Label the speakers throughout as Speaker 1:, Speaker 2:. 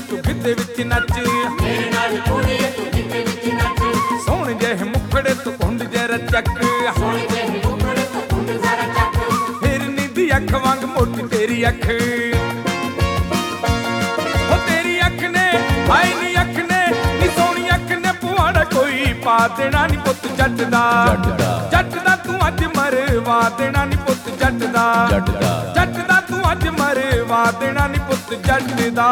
Speaker 1: ਤੂੰ ਗਿੱਧੇ ਵਿੱਚ ਨੱਚ,
Speaker 2: ਮੇਰੇ ਨਾਲ ਕੁੜੀਏ ਤੂੰ ਗਿੱਧੇ ਵਿੱਚ ਨੱਚ।
Speaker 1: ਸੋਹਣੇ ਜਿਹੇ ਮੁਖੜੇ ਤੂੰ ਕੁੰਡ ਜਰਾ ਚੱਕ,
Speaker 2: ਸੋਹਣੇ ਜਿਹੇ ਮੁਖੜੇ ਤੂੰ ਕੁੰਡ ਜ਼ਰਾ ਚੱਕ।
Speaker 1: ਹਿਰਨੀ ਦੀ ਅੱਖ ਵਾਂਗ ਮੋਟੀ ਤੇਰੀ ਅੱਖ, ਉਹ ਤੇਰੀ ਅੱਖ ਨੇ ਹਾਏ ਨੀ ਅੱਖ ਨੇ ਨੀ ਸੋਹਣੀ ਅੱਖ ਨੇ ਪੁਆੜਾ ਕੋਈ ਪਾ ਦੇਣਾ ਨੀ ਪੁੱਤ ਜੱਟ ਦਾ। ਜੱਟ ਦਾ ਤੂੰ ਅੱਜ ਮਰਵਾ ਦੇਣਾ ਨੀ ਪੁੱਤ ਜੱਟ ਦਾ। ਜੱਟ ਦਾ ਤੂੰ ਅੱਜ ਮਰਵਾ ਦੇਣਾ ਨੀ ਪੁੱਤ ਜੱਟ ਦਾ।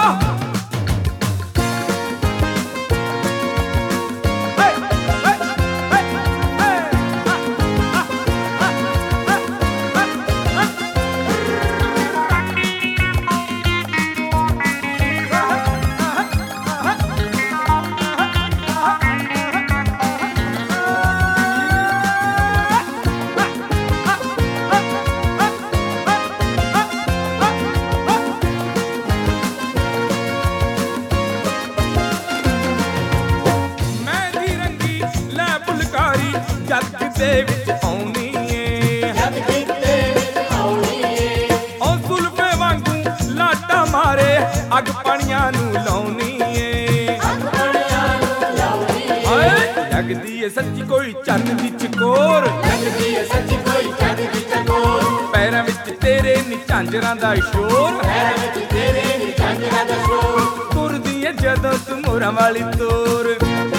Speaker 1: ਜੱਗ ਦੇ ਵਿੱਚ ਆਉਣੀ ਏ,
Speaker 2: ਜੱਗ ਦੇ ਵਿੱਚ ਆਉਣੀ ਏ।
Speaker 1: ਉਹ ਜ਼ੁਲਫੇ ਵਾਂਗੂ ਲਾਟਾ ਮਾਰੇ ਅੱਗ ਪਾਣੀਆਂ ਨੂੰ ਲਾਉਣੀ ਏ,
Speaker 2: ਅੱਗ ਪਾਣੀਆਂ ਨੂੰ ਲਾਉਣੀ ਏ।
Speaker 1: ਹਾਏ ਲੱਗਦੀ ਏ ਸੱਚੀ ਕੋਈ ਚੰਨ ਦੀ ਚਕੋਰ,
Speaker 2: ਲੱਗਦੀ ਏ ਸੱਚੀ ਕੋਈ ਚੰਨ ਦੀ ਚਕੋਰ।
Speaker 1: ਪੈਰਾਂ ਵਿੱਚ ਤੇਰੇ ਨੀ ਝਾਂਜਰਾਂ ਦਾ ਸ਼ੋਰ,
Speaker 2: ਪੈਰਾਂ ਵਿੱਚ ਤੇਰੇ ਨੀ ਝਾਂਜਰਾਂ ਦਾ ਸ਼ੋਰ।
Speaker 1: ਤੁਰਦੀ ਏ ਜਦੋਂ ਤੂੰ ਮੋਰਾਂ ਵਾਲੀ ਤੋਰ,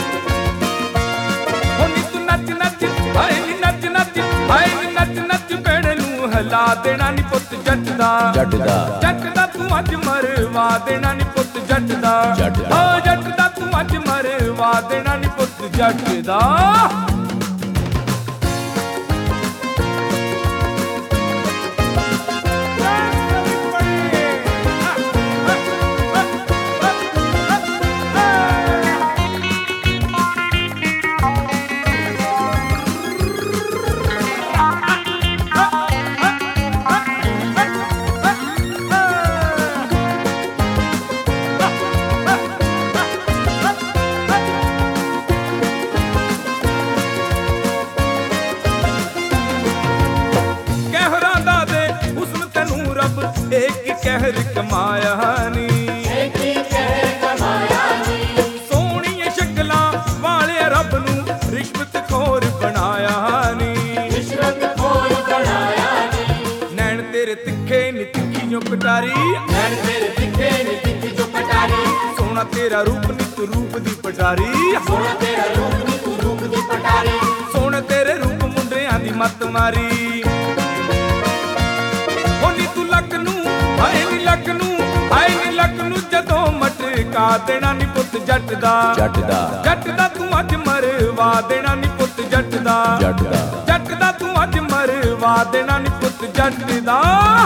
Speaker 1: ਹਾਏ ਨੀ ਨੱਚ ਨੱਚ, ਹਾਏ ਨੀ ਨੱਚ ਨੱਚ ਭੈਣ ਨੂੰ ਹਿਲਾ ਦੇਣਾ ਨੀ ਪੁੱਤ ਜੱਟ ਦਾ। ਜੱਟ ਦਾ ਤੂੰ ਅੱਜ ਮਰਵਾ ਦੇਣਾ ਨੀ ਪੁੱਤ ਜੱਟ ਦਾ। ਓ ਜੱਟ ਦਾ ਤੂੰ ਅੱਜ ਮਰਵਾ ਦੇਣਾ ਨੀ ਪੁੱਤ ਜੱਟ ਦਾ। ਇੱਕ ਕਹਿਰ ਕਮਾਇਆ ਨੀ,
Speaker 2: ਇੱਕ ਕਹਿਰ ਕਮਾਇਆ ਨੀ।
Speaker 1: ਸੋਹਣੀਆਂ ਸ਼ਕਲਾਂ ਵਾਲੇ ਰੱਬ ਨੂੰ ਰਿਸ਼ਵਤ ਖੋਰ ਬਣਾਇਆ ਨੀ,
Speaker 2: ਰਿਸ਼ਵਤ ਖੋਰ ਬਣਾਇਆ ਨੀ।
Speaker 1: ਨੈਣ ਤੇਰੇ ਤਿੱਖੇ ਨੀ ਤਿੱਖੀ ਜੋ ਕਟਾਰੀ,
Speaker 2: ਨੈਣ ਤੇਰੇ ਤਿੱਖੇ ਨੀ ਤਿੱਖੀ ਜੋ ਕਟਾਰੀ।
Speaker 1: ਸੋਹਣਾ ਤੇਰਾ ਰੂਪ ਨੀ ਤੂੰ ਰੂਪ ਦੀ ਪਟਾਰੀ,
Speaker 2: ਸੋਹਣਾ ਤੇਰਾ ਰੂਪ ਨੀ ਤੂੰ ਰੂਪ ਦੀ ਪਟਾਰੀ।
Speaker 1: ਸੋਹਣੇ ਤੇਰੇ ਰੂਪ ਮੁੰਡਿਆਂ ਦੀ ਮੱਤ ਮਾਰੀ। ਹਾਏ ਨੀ ਲੱਕ ਨੂੰ, ਹਾਏ ਨੀ ਲੱਕ ਨੂੰ ਜਦੋਂ ਮਟਕਾ ਦੇਣਾ ਨੀ ਪੁੱਤ ਜੱਟ ਦਾ। ਜੱਟ ਦਾ ਤੂੰ ਅੱਜ ਮਰਵਾ ਦੇਣਾ ਨੀ ਪੁੱਤ ਜੱਟ ਦਾ। ਜੱਟ ਦਾ ਤੂੰ ਅੱਜ ਮਰਵਾ ਦੇਣਾ ਨੀ ਪੁੱਤ ਜੱਟ ਦਾ।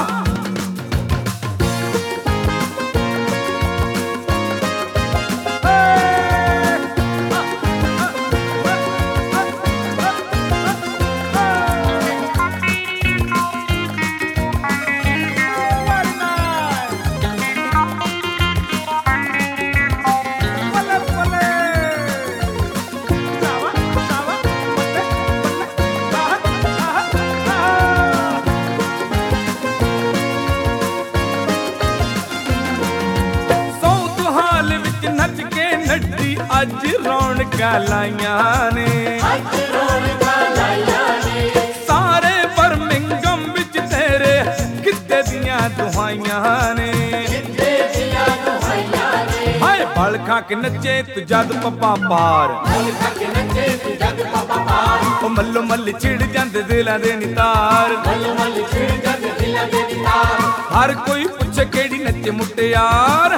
Speaker 1: ਨੱਚ ਕੇ ਨੱਡੀ ਅੱਜ ਰੌਣਕਾਂ ਲਾਈਆਂ ਨੇ,
Speaker 2: ਅੱਜ ਰੌਣਕਾਂ ਲਾਈਆਂ ਨੇ।
Speaker 1: ਸਾਰੇ ਬਰਮਿੰਗਮ ਵਿੱਚ ਤੇਰੇ ਗਿੱਧੇ ਦੀਆਂ ਦੁਹਾਈਆਂ ਨੇ,
Speaker 2: ਗਿੱਧੇ ਦੀਆਂ ਦੁਹਾਈਆਂ ਨੇ।
Speaker 1: ਹਾਏ ਬਲ ਖਾ ਕੇ ਨੱਚੇ ਤੂੰ ਜਦ ਪੱਪਾ ਪਾਰ,
Speaker 2: ਬਲ ਖਾ ਕੇ ਨੱਚੇ ਤੂੰ ਜਦ ਪੱਪਾ ਪਾਰ।
Speaker 1: ਉਹ ਮੱਲੋ ਮੱਲ ਛਿੜ ਜਾਂਦੇ ਦਿਲਾਂ ਦੇ ਨਿਤਾਰ,
Speaker 2: ਮੱਲੋ ਮੱਲ ਛਿੜ ਜਾਂਦੇ ਦਿਲਾਂ ਦੇ ਨਿਤਾਰ।
Speaker 1: ਹਰ ਕੋਈ ਪੁੱਛੇ ਕਿਹੜੀ ਨੱਚੇ ਮੁਟਿਆਰ।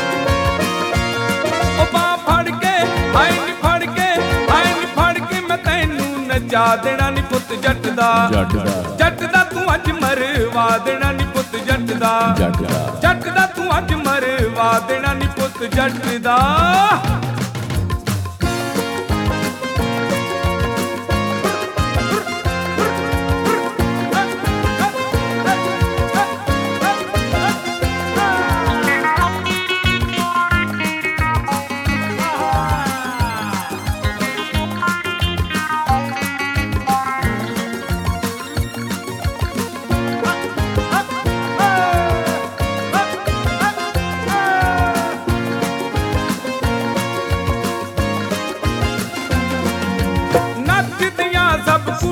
Speaker 1: ਉਹ ਬਾਂਹ ਫੜ ਕੇ ਹਾਏ ਨੀ ਫੜ ਕੇ, ਹਾਏ ਨੀ ਫੜ ਕੇ ਮੈਂ ਤੈਨੂੰ ਨਚਾ ਦੇਣਾ ਨੀ ਪੁੱਤ ਜੱਟ ਦਾ। ਜੱਟ ਦਾ ਤੂੰ ਅੱਜ ਮਰਵਾ ਦੇਣਾ ਨੀ ਪੁੱਤ ਜੱਟ ਦਾ। ਜੱਟ ਦਾ ਤੂੰ ਅੱਜ ਮਰਵਾ ਦੇਣਾ ਨੀ ਪੁੱਤ ਜੱਟ ਦਾ।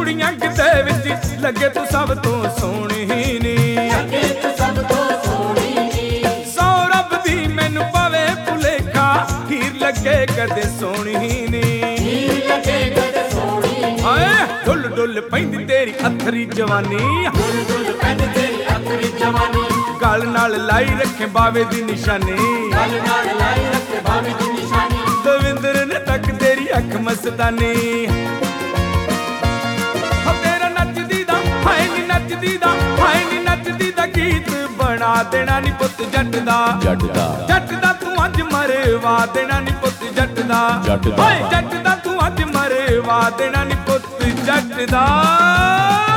Speaker 1: ਕੁੜੀਆਂ ਕਿਤੇ ਵਿੱਚ ਲੱਗੇ ਤੂੰ ਸਭ ਤੋਂ ਸੋਹਣੀ ਨੀ
Speaker 2: ਲੱਗੇ ਤੂੰ ਸਭ ਤੋਂ ਸੋਹਣੀ ਨੀ
Speaker 1: ਸੌ ਰੱਬ ਦੀ ਮੈਨੂੰ ਪਵੇ ਭੁਲੇਖਾ ਹੀਰ ਲੱਗੇ ਕਦੇ ਸੋਹਣੀ ਨੀ
Speaker 2: ਹੀਰ ਲੱਗੇ ਕਦੇ ਸੋਹਣੀ ਨੀ
Speaker 1: ਹਾਏ ਡੁੱਲ ਡੁੱਲ ਪੈਂਦੀ ਤੇਰੀ ਅਥਰੀ ਜਵਾਨੀ
Speaker 2: ਦੁਲ ਦੁਲ ਪੈਂਦੀ ਤੇਰੀ ਅਥਰੀ ਜਵਾਨੀ
Speaker 1: ਗਲ ਨਾਲ ਲਾਈ ਰੱਖੇ ਬਾਵੇ ਦੀ ਨਿਸ਼ਾਨੀ
Speaker 2: ਗਲ ਨਾਲ ਲਾਈ ਰੱਖੇ ਬਾਵੇ ਦੀ ਨਿਸ਼ਾਨੀ
Speaker 1: ਦਵਿੰਦਰ ਨੇ ਤੱਕ ਤੇਰੀ ਅੱਖ ਮਸਤਾਨੀ ਹੋ ਤੇਰਾ ਨੱਚਦੀ ਦਾ ਹਾਏ ਨੀ ਨੱਚਦੀ ਦਾ ਹਾਏ ਨੀ ਨੱਚਦੀ ਦਾ ਗੀਤ ਬਣਾ ਦੇਣਾ ਨੀ ਪੁੱਤ ਜੱਟ ਦਾ ਜੱਟ ਦਾ ਤੂੰ ਅੱਜ ਮਰਵਾ ਦੇਣਾ ਨੀ ਪੁੱਤ ਜੱਟ ਦਾ
Speaker 3: ਜੱਟ ਦਾ।
Speaker 1: ਹਾਏ ਜੱਟ ਦਾ ਤੂੰ ਅੱਜ ਮਰਵਾ ਦੇਣਾ ਨੀ ਪੁੱਤ ਜੱਟ ਦਾ